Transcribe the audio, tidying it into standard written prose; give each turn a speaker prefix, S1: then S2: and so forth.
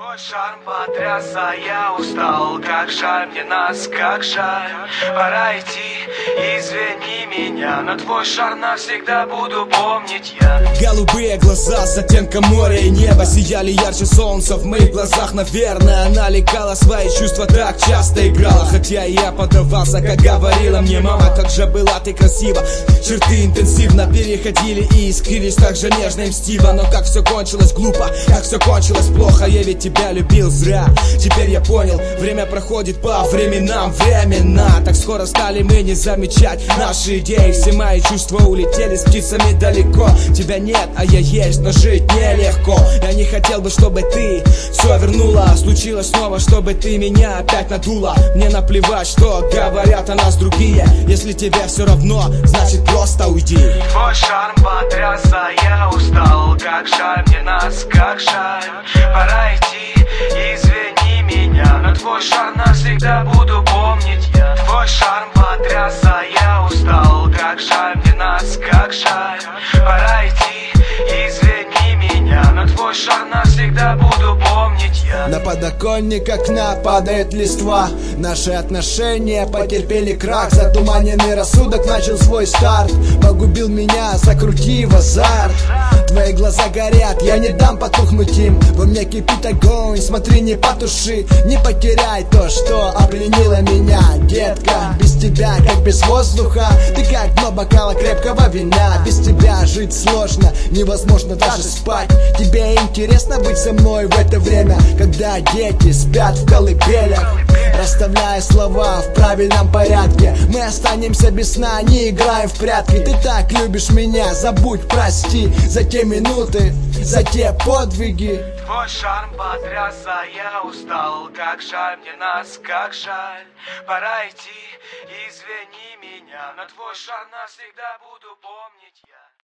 S1: Твой шарм потряс, а я устал. Как жаль мне нас, как жаль. Пора идти, извини меня, но твой шар навсегда буду помнить я.
S2: Голубые глаза с оттенком моря и неба сияли ярче солнца в моих глазах. Наверное, она лекала свои чувства, так часто играла. Хотя и я поддавался, как говорила мне мама. Как же была ты красива, черты интенсивно переходили и искрились так же нежно и мстиво. Но как все кончилось глупо, как все кончилось плохо. Я ведь тебя любил зря. Теперь я понял, время проходит по временам временно. Так скоро стали мы не замечать наши идеи. Все мои чувства улетели с птицами далеко. Тебя нет, а я есть, но жить нелегко. Я не хотел бы, чтобы ты все вернула. Случилось снова, чтобы ты меня опять надула. Мне наплевать, что говорят о нас другие. Если тебе все равно, значит просто уйди.
S1: Твой шарм потряс, а я устал. Как жаль мне нас, как жаль. Пора идти, извини меня, но твой шар навсегда буду помнить я. Твой шарм потряс, а я устал. Как жаль мне нас, как жаль. Пора идти, извини меня, но твой шар навсегда буду помнить я.
S3: На подоконник окна падает листва. Наши отношения потерпели крах. Затуманенный рассудок начал свой старт. Погубил меня, закрутив азарт. Твои глаза горят, я не дам потухнуть им. Во мне кипит огонь, смотри, не потуши. Не потеряй то, что опленило меня. Детка, без тебя, как без воздуха. Ты как дно бокала крепкого вина. Без тебя жить сложно, невозможно даже спать. Тебе интересно быть со мной в это время, когда дети спят в колыбелях, расставляя слова в правильном порядке. Мы останемся без сна, не играем в прятки. Ты так любишь меня, забудь, прости за те минуты, за те подвиги.
S1: Твой шарм потряс, а я устал. Как жаль мне нас, как жаль. Пора идти, извини меня, но твой шар навсегда буду помнить я.